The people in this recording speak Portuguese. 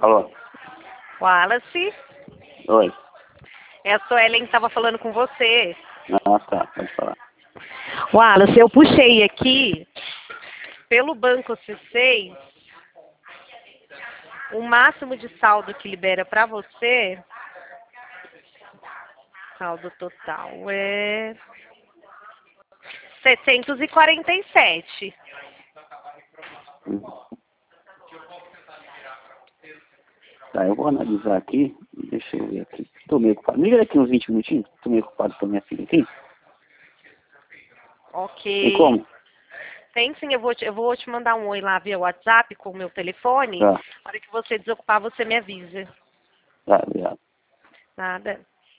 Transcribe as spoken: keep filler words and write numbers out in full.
Alô? Wallace, Oi. é a Suelen que estava falando com você. Ah, tá. Pode falar. Wallace, eu puxei aqui, pelo banco C seis, o máximo de saldo que libera para você, saldo total, é seiscentos e quarenta e sete. Tá, eu vou analisar aqui. Deixa eu ver aqui. Tô meio ocupado. Me liga daqui uns vinte minutinhos. Tô meio ocupado com a minha filha aqui. Ok. Tem como? Tem sim, eu vou, te, eu vou te mandar um oi lá via WhatsApp com o meu telefone. Tá. Na hora que você desocupar, você me avisa. Tá, obrigado. Nada.